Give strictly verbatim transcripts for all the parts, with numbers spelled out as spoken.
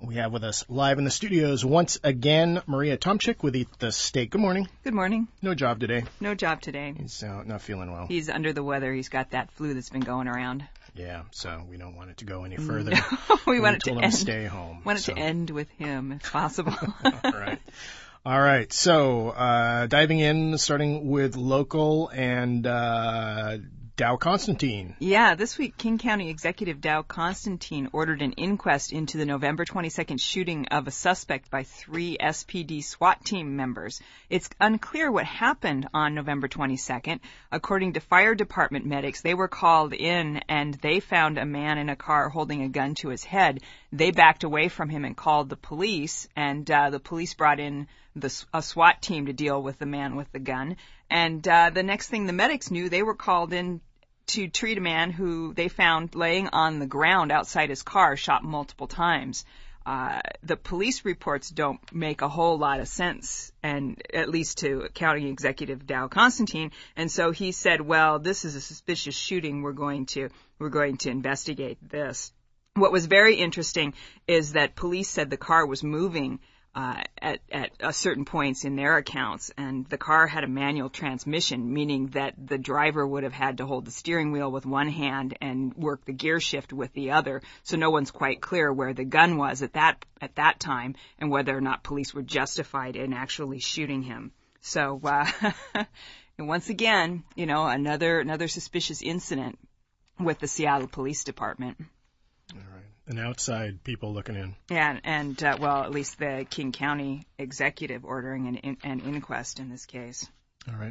We have with us live in the studios once again Maria Tomczyk with Eat the State. Good morning. Good morning. No job today. No job today. He's uh, not feeling well. He's under the weather. He's got that flu that's been going around. Yeah, so we don't want it to go any further. No, we, we want it to told end. him to stay home. Want it so. to end with him, if possible. All right. All right. So uh, diving in, starting with local and uh, Dow Constantine. Yeah, this week King County Executive Dow Constantine ordered an inquest into the November twenty-second shooting of a suspect by three S P D SWAT team members. It's unclear what happened on November twenty-second. According to fire department medics, they were called in and they found a man in a car holding a gun to his head. They backed away from him and called the police, and uh, the police brought in the, a SWAT team to deal with the man with the gun. And uh, the next thing the medics knew, they were called in to treat a man who they found laying on the ground outside his car, shot multiple times. Uh, the police reports don't make a whole lot of sense, and at least to County Executive Dow Constantine. And so he said, "Well, this is a suspicious shooting. We're going to we're going to investigate this." What was very interesting is that police said the car was moving Uh, at, at uh, certain points in their accounts, and the car had a manual transmission, meaning that the driver would have had to hold the steering wheel with one hand and work the gear shift with the other. So no one's quite clear where the gun was at that at that time and whether or not police were justified in actually shooting him. So uh, and once again, you know, another another suspicious incident with the Seattle Police Department. All right. And outside people looking in. Yeah, and, uh, well, at least the King County executive ordering an, in, an inquest in this case. All right.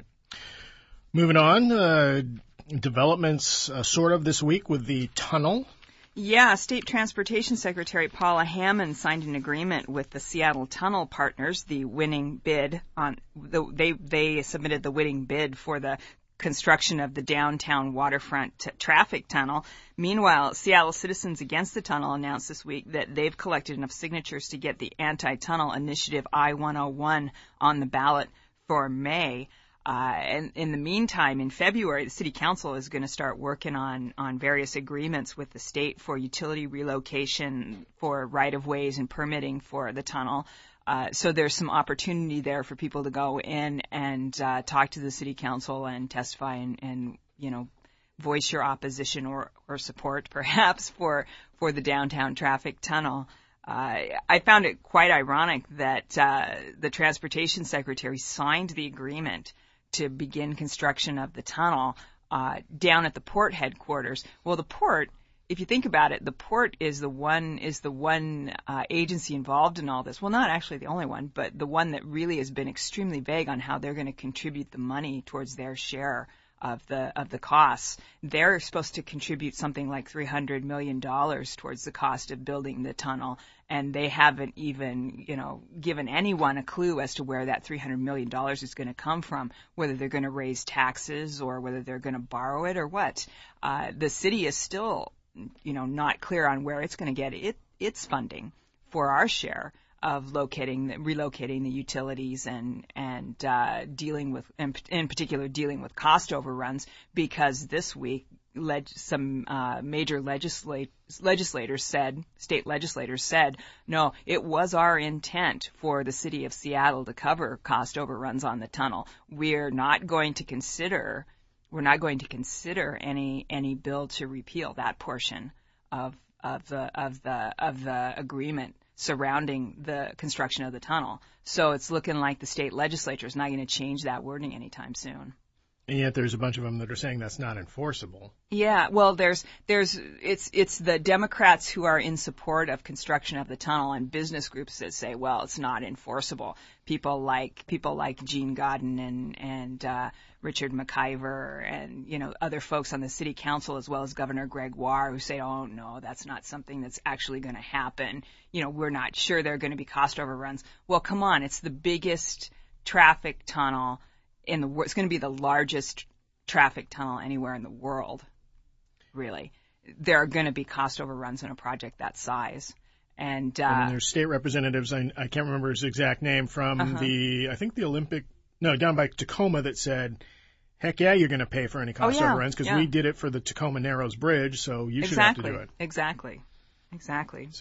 Moving on, uh, developments uh, sort of this week with the tunnel. Yeah, State Transportation Secretary Paula Hammond signed an agreement with the Seattle Tunnel Partners, the winning bid on the, they they submitted the winning bid for the construction of the downtown waterfront t- traffic tunnel. Meanwhile, Seattle Citizens Against the Tunnel announced this week that they've collected enough signatures to get the anti-tunnel initiative I one oh one on the ballot for May. Uh, and in the meantime, in February, the City Council is going to start working on, on various agreements with the state for utility relocation, for right-of-ways and permitting for the tunnel. Uh, so there's some opportunity there for people to go in and uh, talk to the City Council and testify and, and you know, voice your opposition or, or support, perhaps, for, for the downtown traffic tunnel. Uh, I found it quite ironic that uh, the Transportation Secretary signed the agreement to begin construction of the tunnel uh, down at the port headquarters. Well, the port, if you think about it, the port is the one is the one uh, agency involved in all this. Well, not actually the only one, but the one that really has been extremely vague on how they're going to contribute the money towards their share of the of the costs. They're supposed to contribute something like three hundred million dollars towards the cost of building the tunnel, and they haven't even, you know, given anyone a clue as to where that three hundred million dollars is going to come from, whether they're going to raise taxes or whether they're going to borrow it or what. Uh, the city is still, you know, not clear on where it's going to get it, its funding for our share of locating, relocating the utilities and and uh, dealing with, in, in particular, dealing with cost overruns. Because this week, leg, some uh, major legislate, legislators said, state legislators said, no, it was our intent for the city of Seattle to cover cost overruns on the tunnel. We're not going to consider. We're not going to consider any any bill to repeal that portion of of the of the of the agreement surrounding the construction of the tunnel. So it's looking like the state legislature is not going to change that wording anytime soon. And yet there's a bunch of them that are saying that's not enforceable. Yeah, well, there's, there's, it's, it's the Democrats who are in support of construction of the tunnel and business groups that say, well, it's not enforceable. People like, people like Gene Godden and, and, uh, Richard McIver and, you know, other folks on the city council as well as Governor Gregoire who say, oh, no, that's not something that's actually going to happen. You know, we're not sure there are going to be cost overruns. Well, come on, it's the biggest traffic tunnel in the world. It's going to be the largest traffic tunnel anywhere in the world, really. There are going to be cost overruns in a project that size. And, uh, and there's state representatives, I, I can't remember his exact name, from uh-huh. the, I think the Olympic, no, down by Tacoma that said, heck yeah, you're going to pay for any cost oh, yeah. overruns because yeah. we did it for the Tacoma Narrows Bridge, so you exactly. should have to do it. Exactly. Exactly. So,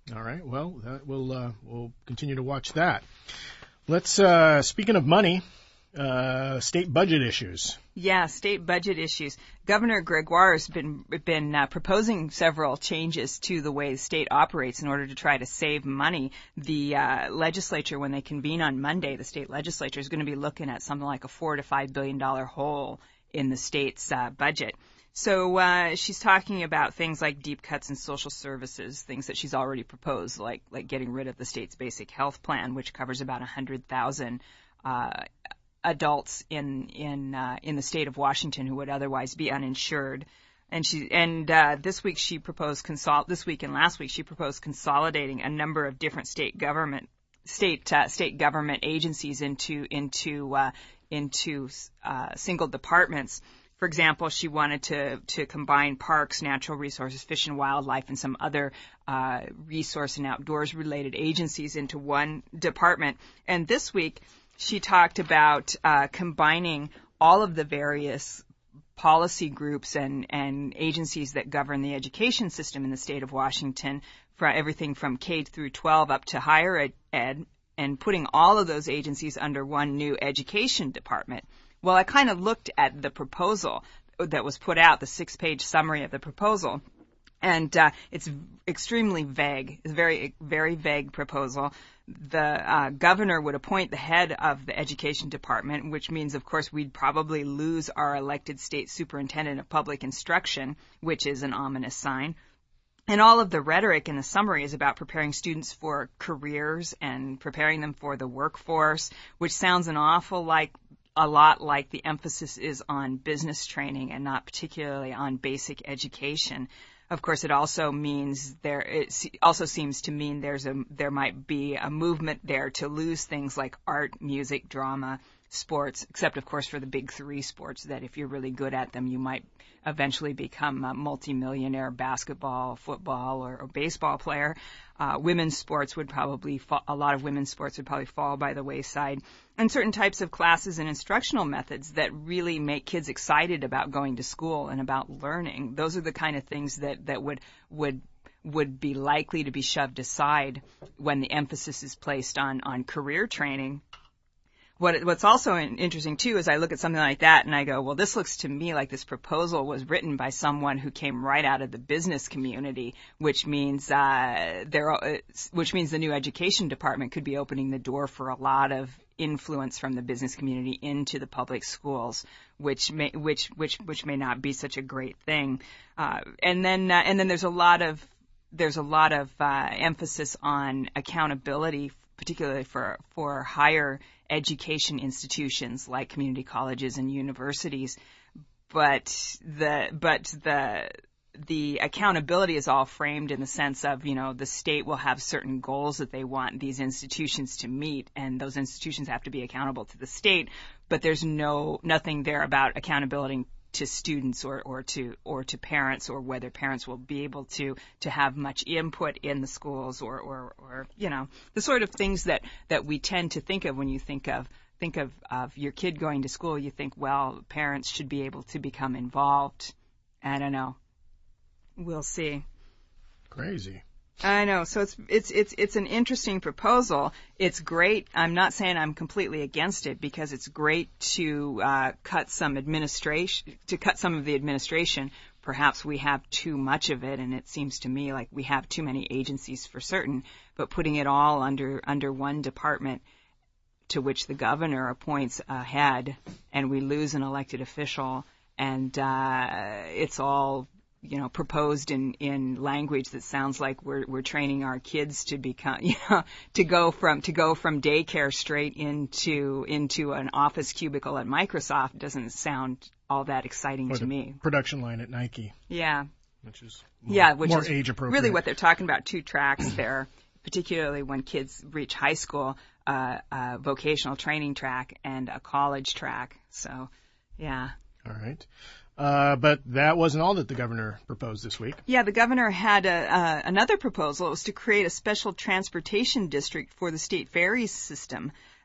All right. Well, that we'll uh, we'll continue to watch that. Let's uh, speaking of money, uh, state budget issues. Yeah, state budget issues. Governor Gregoire has been been uh, proposing several changes to the way the state operates in order to try to save money. The uh, legislature, when they convene on Monday, the state legislature is going to be looking at something like a four to five billion dollar hole in the state's uh, budget. So uh, she's talking about things like deep cuts in social services, things that she's already proposed, like like getting rid of the state's basic health plan, which covers about one hundred thousand uh, adults in in uh, in the state of Washington who would otherwise be uninsured. And she and uh, this week she proposed consol this week and last week she proposed consolidating a number of different state government state uh, state government agencies into into uh, into uh, single departments. For example, she wanted to, to combine parks, natural resources, fish and wildlife, and some other uh, resource and outdoors related agencies into one department. And this week, she talked about uh, combining all of the various policy groups and, and agencies that govern the education system in the state of Washington, for everything from K through twelve up to higher ed, ed and putting all of those agencies under one new education department. Well, I kind of looked at the proposal that was put out, the six-page summary of the proposal, and uh, it's extremely vague. It's a very, very vague proposal. The uh, governor would appoint the head of the education department, which means, of course, we'd probably lose our elected state superintendent of public instruction, which is an ominous sign. And all of the rhetoric in the summary is about preparing students for careers and preparing them for the workforce, which sounds an awful like a lot like the emphasis is on business training and not particularly on basic education. Of course, it also means there, it also seems to mean there's a, there might be a movement there to lose things like art, music, drama, sports, except of course for the big three sports that if you're really good at them, you might eventually become a multimillionaire basketball, football, or, or baseball player. Uh, women's sports would probably fall, a lot of women's sports would probably fall by the wayside. And certain types of classes and instructional methods that really make kids excited about going to school and about learning. Those are the kind of things that, that would, would, would be likely to be shoved aside when the emphasis is placed on, on career training. What, what's also interesting, too, is I look at something like that and I go, well, this looks to me like this proposal was written by someone who came right out of the business community, which means uh, there, which means the new education department could be opening the door for a lot of influence from the business community into the public schools, which may, which, which, which may not be such a great thing. Uh, and then, uh, and then there's a lot of, there's a lot of uh, emphasis on accountability, particularly for, for higher education institutions like community colleges and universities. But the, but the, the accountability is all framed in the sense of, you know, the state will have certain goals that they want these institutions to meet, and those institutions have to be accountable to the state, but there's no, nothing there about accountability to students or, or to or to parents, or whether parents will be able to to have much input in the schools, or, or, or you know, the sort of things that, that we tend to think of when you think of think of, of your kid going to school. You think, well, parents should be able to become involved. I don't know. We'll see. Crazy. I know. So it's it's it's it's an interesting proposal. It's great. I'm not saying I'm completely against it, because it's great to uh, cut some administration, to cut some of the administration. Perhaps we have too much of it, and it seems to me like we have too many agencies for certain. But putting it all under under one department, to which the governor appoints a head, and we lose an elected official, and uh, it's all, you know, proposed in, in language that sounds like we're we're training our kids to become, you know, to go from to go from daycare straight into into an office cubicle at Microsoft doesn't sound all that exciting or to the me. Production line at Nike. Yeah. Which is more, yeah, which more is age appropriate. Really what they're talking about, two tracks there, particularly when kids reach high school, uh, a vocational training track and a college track. So, yeah. All right. Uh, but that wasn't all that the governor proposed this week. Yeah, the governor had a, uh, another proposal. It was to create a special transportation district for the state ferries system.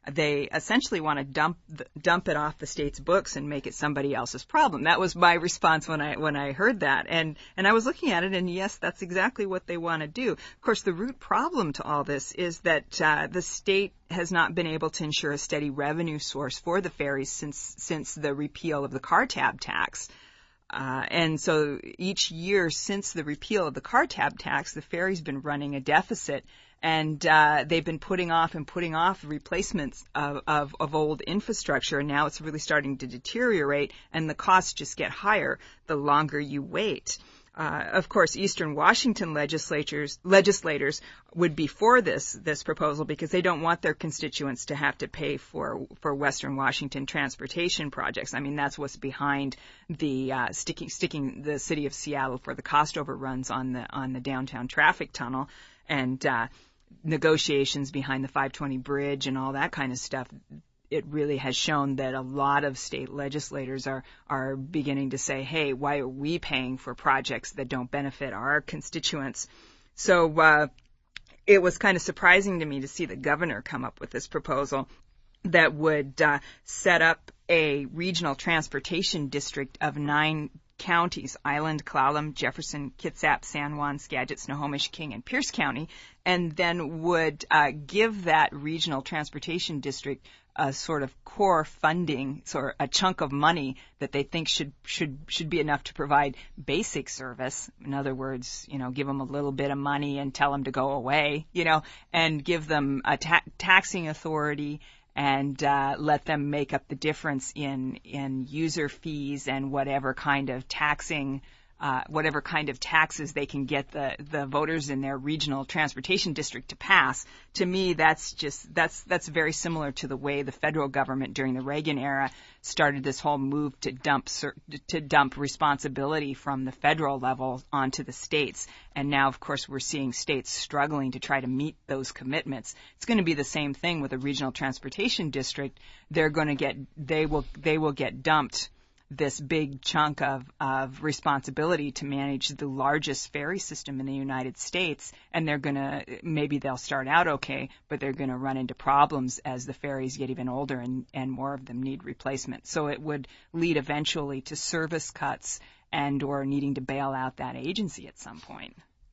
they essentially want to dump dump it off the state's books and make it somebody else's problem. That was my response when I when I heard that, and and I was looking at it, and yes, that's exactly what they want to do. Of course, the root problem to all this is that uh, the state has not been able to ensure a steady revenue source for the ferries since since the repeal of the car tab tax. Uh, and so each year since the repeal of the car tab tax, the ferry's been running a deficit, and uh, they've been putting off and putting off replacements of, of, of old infrastructure, and now it's really starting to deteriorate, and the costs just get higher the longer you wait. Uh, of course, Eastern Washington legislatures, legislators would be for this this proposal because they don't want their constituents to have to pay for for Western Washington transportation projects. I mean, that's what's behind the uh, sticking sticking the city of Seattle for the cost overruns on the on the downtown traffic tunnel, and uh, negotiations behind the five twenty bridge and all that kind of stuff. It really has shown that a lot of state legislators are, are beginning to say, hey, why are we paying for projects that don't benefit our constituents? So uh, it was kind of surprising to me to see the governor come up with this proposal that would uh, set up a regional transportation district of nine counties: Island, Clallam, Jefferson, Kitsap, San Juan, Skagit, Snohomish, King, and Pierce County, and then would uh, give that regional transportation district a sort of core funding, sort of a chunk of money that they think should should should be enough to provide basic service. In other words, you know, give them a little bit of money and tell them to go away, you know, and give them a ta- taxing authority and uh, let them make up the difference in in user fees and whatever kind of taxing. Uh, whatever kind of taxes they can get the, the voters in their regional transportation district to pass. To me, that's just, that's, that's very similar to the way the federal government during the Reagan era started this whole move to dump, to dump responsibility from the federal level onto the states. And now, of course, we're seeing states struggling to try to meet those commitments. It's going to be the same thing with a regional transportation district. They're going to get, they will, they will get dumped this big chunk of, of responsibility to manage the largest ferry system in the United States, and they're going to, maybe they'll start out okay, but they're going to run into problems as the ferries get even older and, and more of them need replacement. So it would lead eventually to service cuts and or needing to bail out that agency at some point.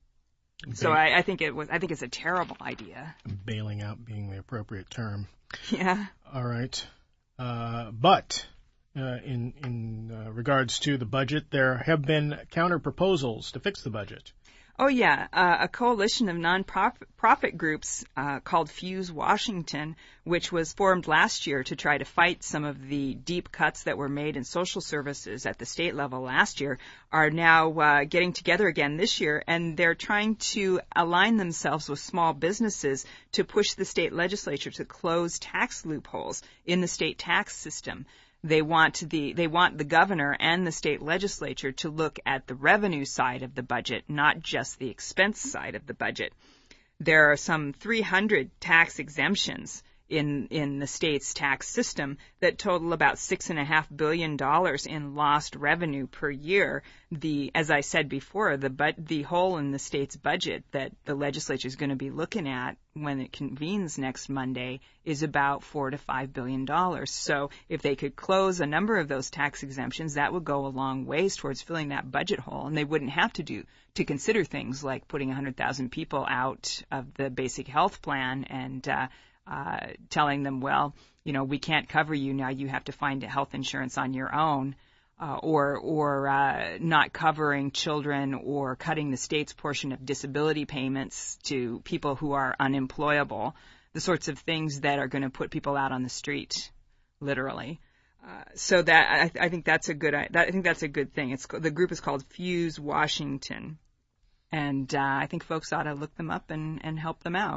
Ba- so I, I think it was, I think it's a terrible idea. Bailing out being the appropriate term. Yeah. All right. Uh, but... Uh, in in uh, regards to the budget, there have been counter proposals to fix the budget. Oh, yeah. Uh, a coalition of non-profit groups uh, called Fuse Washington, which was formed last year to try to fight some of the deep cuts that were made in social services at the state level last year, are now uh, getting together again this year, and they're trying to align themselves with small businesses to push the state legislature to close tax loopholes in the state tax system. They want the they want the governor and the state legislature to look at the revenue side of the budget, not just the expense side of the budget. There are some three hundred tax exemptions in in the state's tax system that total about six and a half billion dollars in lost revenue per year. The, as I said before, the but the hole in the state's budget that the legislature is going to be looking at when it convenes next Monday is about four to five billion dollars. So if they could close a number of those tax exemptions, that would go a long ways towards filling that budget hole, and they wouldn't have to do to consider things like putting one hundred thousand people out of the basic health plan and uh, uh, telling them, well, you know, we can't cover you now. You have to find health insurance on your own. Uh, or or uh, not covering children, or cutting the state's portion of disability payments to people who are unemployable, the sorts of things that are going to put people out on the street, literally. Uh, so that I, I think that's a good that, I think that's a good thing. It's the group is called Fuse Washington, and uh, I think folks ought to look them up and, and help them out.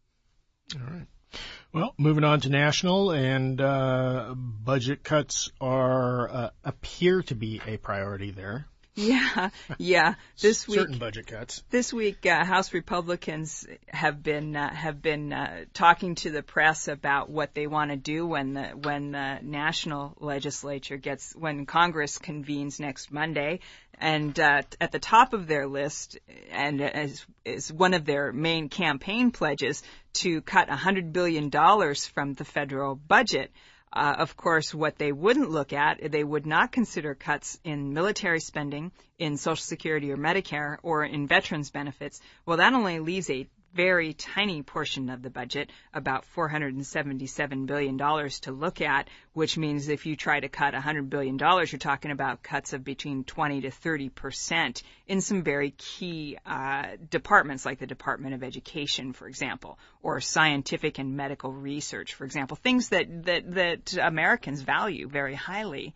All right. Well, moving on to national, and uh, budget cuts are uh, appear to be a priority there. Yeah, yeah. This week, certain budget cuts. This week, uh, House Republicans have been uh, have been uh, talking to the press about what they want to do when the when the national legislature gets when Congress convenes next Monday, and uh, at the top of their list, and as is one of their main campaign pledges, to cut one hundred billion dollars from the federal budget. Uh, of course, what they wouldn't look at, they would not consider cuts in military spending, in Social Security or Medicare, or in veterans benefits. Well, that only leaves a very tiny portion of the budget, about four hundred seventy-seven billion dollars to look at, which means if you try to cut one hundred billion dollars, you're talking about cuts of between twenty to thirty percent in some very key uh, departments, like the Department of Education, for example, or scientific and medical research, for example, things that, that, that Americans value very highly.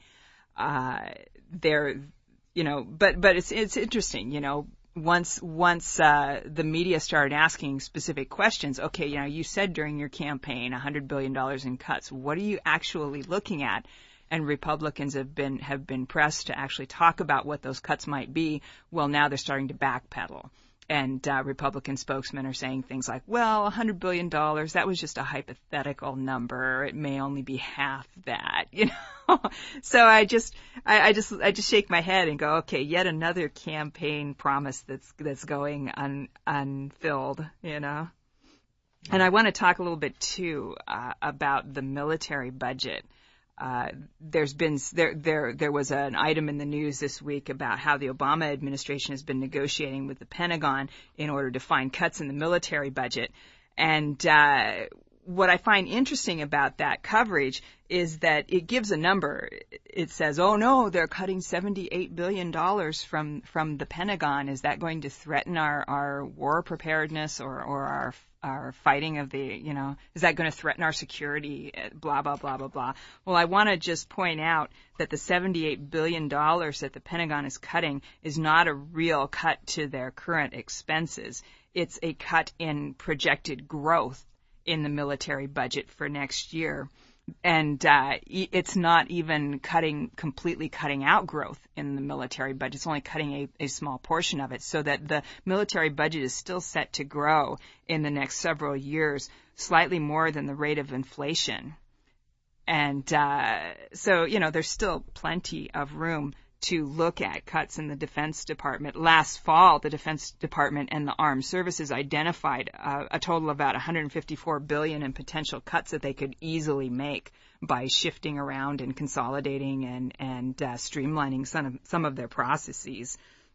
Uh, they're, you know, but, but it's, it's interesting, you know, Once, once uh, the media started asking specific questions, okay, you know, you said during your campaign one hundred billion dollars in cuts. What are you actually looking at? And Republicans have been have been pressed to actually talk about what those cuts might be. Well, now they're starting to backpedal. And uh, Republican spokesmen are saying things like, well, one hundred billion dollars, that was just a hypothetical number. It may only be half that, you know. So I just, I, I just, I just shake my head and go, okay, yet another campaign promise that's that's going un, unfilled, you know. And I want to talk a little bit too uh, about the military budget. Uh, there's been there there there was an item in the news this week about how the Obama administration has been negotiating with the Pentagon in order to find cuts in the military budget. And uh, what I find interesting about that coverage is that it gives a number. It says, "Oh no, they're cutting seventy-eight billion dollars from from the Pentagon. Is that going to threaten our our war preparedness or or our our fighting of the, you know, is that going to threaten our security, blah, blah, blah, blah, blah." Well, I want to just point out that the seventy-eight billion dollars that the Pentagon is cutting is not a real cut to their current expenses. It's a cut in projected growth in the military budget for next year. And uh, it's not even cutting, completely cutting out growth in the military budget. It's only cutting a, a small portion of it, so that the military budget is still set to grow in the next several years, slightly more than the rate of inflation. And uh, so, you know, there's still plenty of room to look at cuts in the Defense Department. Last fall, the Defense Department and the Armed Services identified uh, a total of about one hundred fifty-four billion dollars in potential cuts that they could easily make by shifting around and consolidating and, and uh, streamlining some of, some of their processes.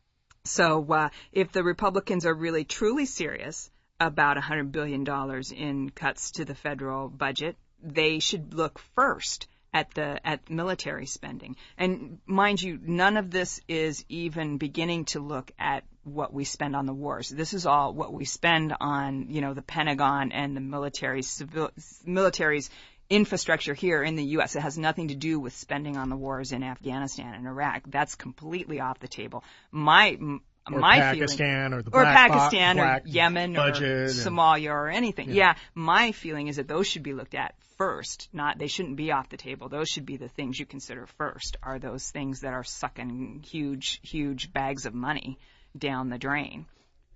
So uh, if the Republicans are really truly serious about one hundred billion dollars in cuts to the federal budget, they should look first at the at military spending. And mind you, none of this is even beginning to look at what we spend on the wars. This is all what we spend on, you know, the Pentagon and the military's civil, military's infrastructure here in the U S. It has nothing to do with spending on the wars in Afghanistan and Iraq. That's completely off the table. My Or my Pakistan, feeling, or the or black Pakistan, bo- or black Yemen, or and, Somalia, or anything. Yeah. yeah, my feeling is that those should be looked at first. Not they shouldn't be off the table. Those should be the things you consider first. Are those things that are sucking huge, huge bags of money down the drain?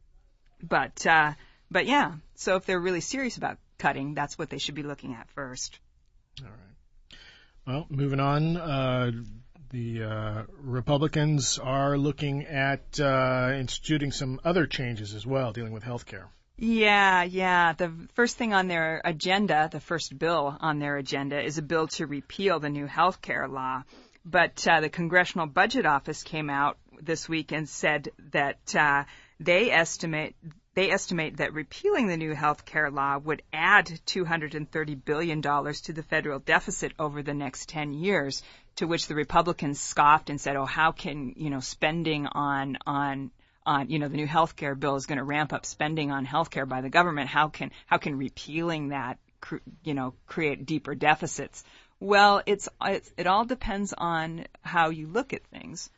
But uh, but yeah. So if they're really serious about cutting, that's what they should be looking at first. All right. Well, moving on. Uh, The uh, Republicans are looking at uh, instituting some other changes as well, dealing with health care. Yeah, yeah. The first thing on their agenda, the first bill on their agenda, is a bill to repeal the new health care law. But uh, the Congressional Budget Office came out this week and said that uh, they estimate they estimate that repealing the new health care law would add two hundred thirty billion dollars to the federal deficit over the next ten years. To which the Republicans scoffed and said, "Oh, how can, you know, spending on on on you know the new health care bill is going to ramp up spending on health care by the government? How can how can repealing that you know create deeper deficits?" Well, it's, it's it all depends on how you look at things.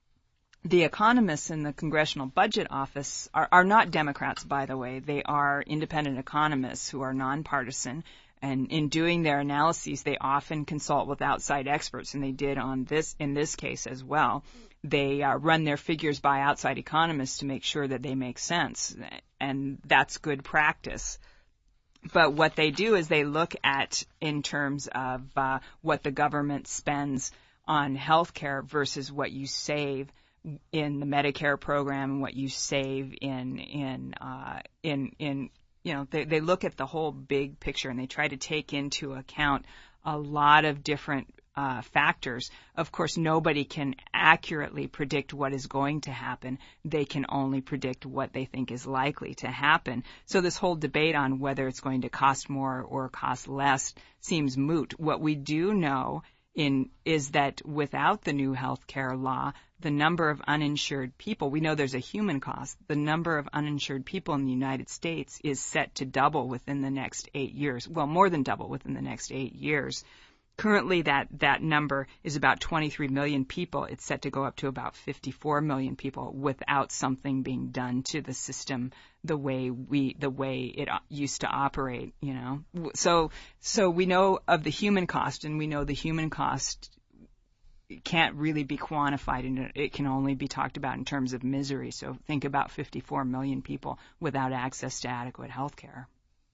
The economists in the Congressional Budget Office are, are not Democrats, by the way. They are independent economists who are nonpartisan, And in doing their analyses, they often consult with outside experts, and they did on this in this case as well. They uh, run their figures by outside economists to make sure that they make sense, and that's good practice. But what they do is they look at, in terms of uh, what the government spends on healthcare versus what you save in the Medicare program and what you save in in uh, in in you know they they look at the whole big picture, and they try to take into account a lot of different uh, factors. Of course, nobody can accurately predict what is going to happen. They can only predict what they think is likely to happen. So this whole debate on whether it's going to cost more or cost less seems moot. What we do know in is that without the new health care law, the number of uninsured people, we know there's a human cost, the number of uninsured people in the United States is set to double within the next eight years. Well, more than double within the next eight years. Currently, that, that number is about twenty-three million people. It's set to go up to about fifty-four million people without something being done to the system the way we, the way it used to operate, you know. So, so we know of the human cost, and we know the human cost can't really be quantified, and it can only be talked about in terms of misery. So think about fifty-four million people without access to adequate health care.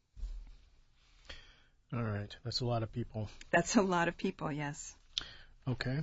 All right. That's a lot of people. That's a lot of people, yes. Okay.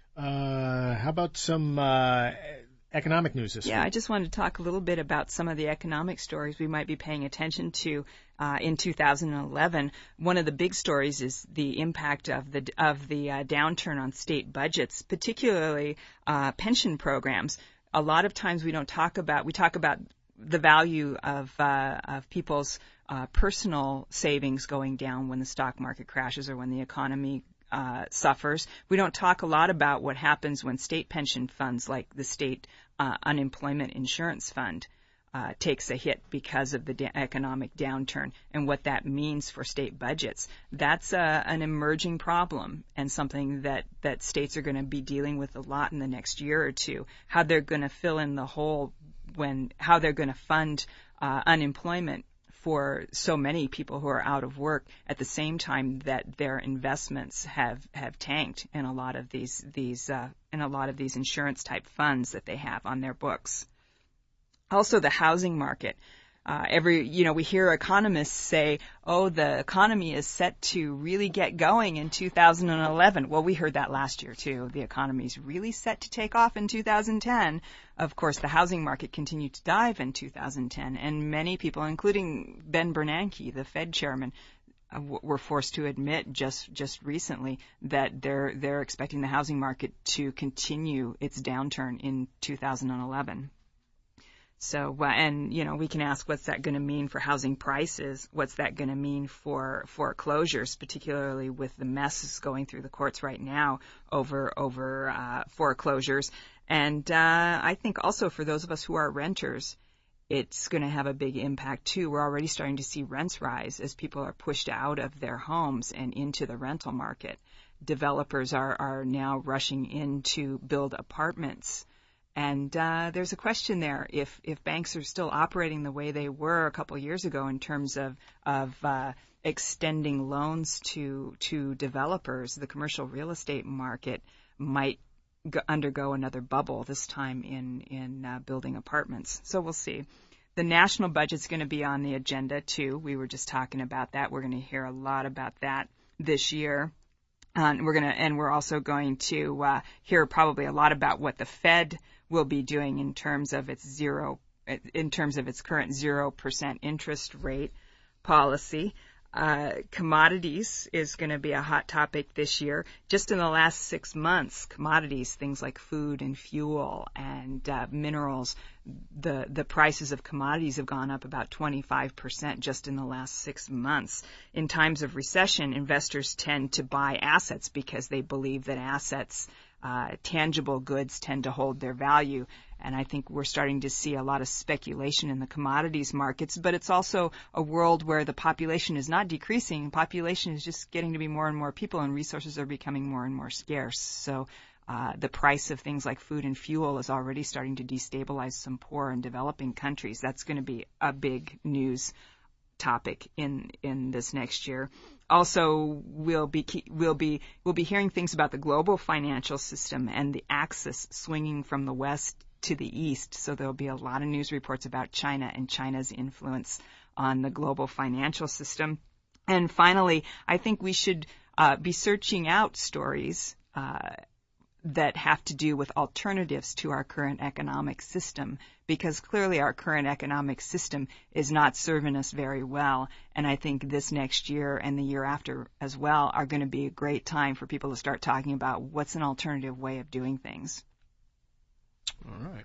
Uh, how about some uh, economic news this week? Yeah, I just wanted to talk a little bit about some of the economic stories we might be paying attention to uh, in two thousand eleven. One of the big stories is the impact of the of the uh, downturn on state budgets, particularly uh, pension programs. A lot of times we don't talk about, we talk about the value of uh, of people's uh, personal savings going down when the stock market crashes or when the economy uh, suffers. We don't talk a lot about what happens when state pension funds, like the state uh, unemployment insurance fund, uh, takes a hit because of the da- economic downturn and what that means for state budgets. That's uh, an emerging problem and something that, that states are going to be dealing with a lot in the next year or two. How they're going to fill in the hole when, how they're going to fund uh, unemployment for so many people who are out of work at the same time that their investments have, have tanked in a lot of these these uh, in a lot of these insurance type funds that they have on their books. Also, the housing market. Uh, every, you know, we hear economists say, oh, the economy is set to really get going in two thousand eleven. Well, we heard that last year, too. The economy is really set to take off in two thousand ten. Of course, the housing market continued to dive in two thousand ten, and many people, including Ben Bernanke, the Fed chairman, uh, w- were forced to admit just just recently that they're they're expecting the housing market to continue its downturn in two thousand eleven. So, uh, and, you know, we can ask what's that going to mean for housing prices? What's that going to mean for foreclosures, particularly with the messes going through the courts right now over, over, uh, foreclosures? And, uh, I think also for those of us who are renters, it's going to have a big impact too. We're already starting to see rents rise as people are pushed out of their homes and into the rental market. Developers are, are now rushing in to build apartments. And uh, there's a question there if, if banks are still operating the way they were a couple of years ago in terms of of uh, extending loans to to developers, the commercial real estate market might go, undergo another bubble this time in in uh, building apartments. So we'll see. The national budget's going to be on the agenda too. We were just talking about that. We're going to hear a lot about that this year. Um, we're going to, and we're also going to uh, hear probably a lot about what the Fed will be doing in terms of its zero, in terms of its current zero percent interest rate policy. Uh, commodities is going to be a hot topic this year. Just in the last six months, commodities, things like food and fuel and uh, minerals, the the prices of commodities have gone up about twenty-five percent just in the last six months. In times of recession, investors tend to buy assets because they believe that assets, uh, tangible goods, tend to hold their value. And I think we're starting to see a lot of speculation in the commodities markets, but it's also a world where the population is not decreasing. Population is just getting to be more and more people, and resources are becoming more and more scarce. So uh, the price of things like food and fuel is already starting to destabilize some poor and developing countries. That's going to be a big news topic in, in this next year. also, we'll be we'll be we'll be hearing things about the global financial system and the axis swinging from the west to the east. So there'll be a lot of news reports about China and China's influence on the global financial system. And finally, I think we should uh, be searching out stories uh, that have to do with alternatives to our current economic system, because clearly our current economic system is not serving us very well. And I think this next year and the year after as well are going to be a great time for people to start talking about what's an alternative way of doing things. All right.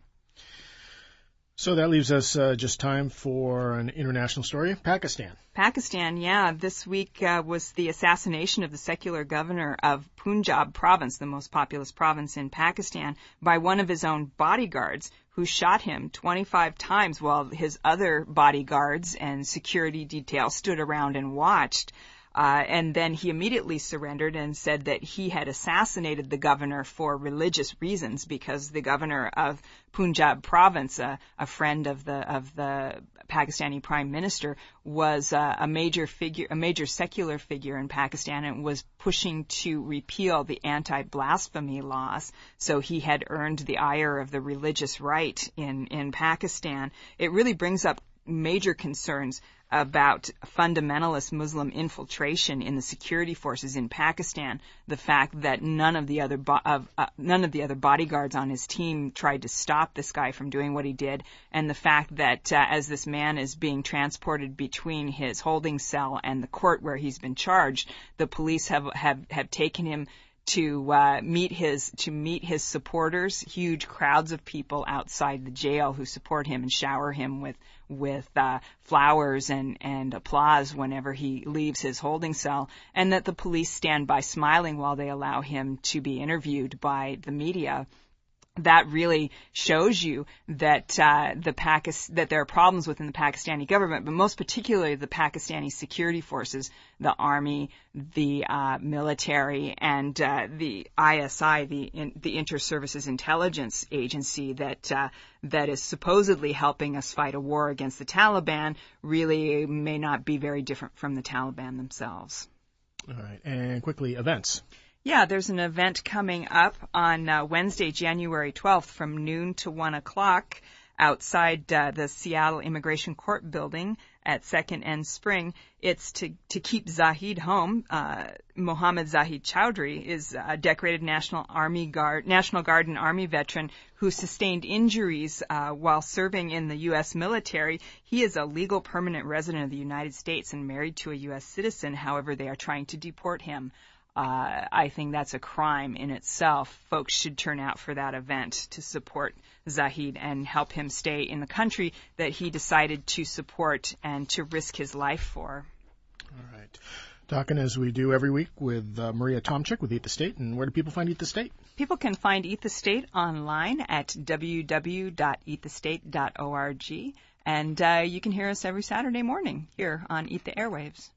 So that leaves us uh, just time for an international story. Pakistan. Pakistan, yeah. This week uh, was the assassination of the secular governor of Punjab province, the most populous province in Pakistan, by one of his own bodyguards, who shot him twenty-five times while his other bodyguards and security detail stood around and watched. Uh, and then he immediately surrendered and said that he had assassinated the governor for religious reasons, because the governor of Punjab province, uh, a friend of the of the Pakistani prime minister, was uh, a major figure, a major secular figure in Pakistan, and was pushing to repeal the anti-blasphemy laws. So he had earned the ire of the religious right in in Pakistan. It really brings up major concerns about fundamentalist Muslim infiltration in the security forces in Pakistan. The fact that none of the other bo- of, uh, none of the other bodyguards on his team tried to stop this guy from doing what he did, and the fact that uh, as this man is being transported between his holding cell and the court where he's been charged, the police have have, have taken him to uh, meet his to meet his supporters, huge crowds of people outside the jail who support him and shower him with with uh, flowers and and applause whenever he leaves his holding cell, and that the police stand by smiling while they allow him to be interviewed by the media. That really shows you that uh, the Pakis- that there are problems within the Pakistani government, but most particularly the Pakistani security forces, the army, the uh, military, and uh, the I S I, the in- the Inter-Services Intelligence Agency that uh, that is supposedly helping us fight a war against the Taliban, really may not be very different from the Taliban themselves. All right, and quickly, events. Yeah, there's an event coming up on uh, Wednesday, January twelfth from noon to one o'clock outside uh, the Seattle Immigration Court building at second and Spring. It's to, to keep Zahid home. Uh, Mohammed Zahid Chowdhury is a decorated National Army Guard, National Guard and Army veteran who sustained injuries uh, while serving in the U S military. He is a legal permanent resident of the United States and married to a U S citizen. However, they are trying to deport him. Uh, I think that's a crime in itself. Folks should turn out for that event to support Zahid and help him stay in the country that he decided to support and to risk his life for. All right. Talking as we do every week with uh, Maria Tomczyk with Eat the State. And where do people find Eat the State? People can find Eat the State online at w w w dot eat the state dot org. And uh, you can hear us every Saturday morning here on Eat the Airwaves.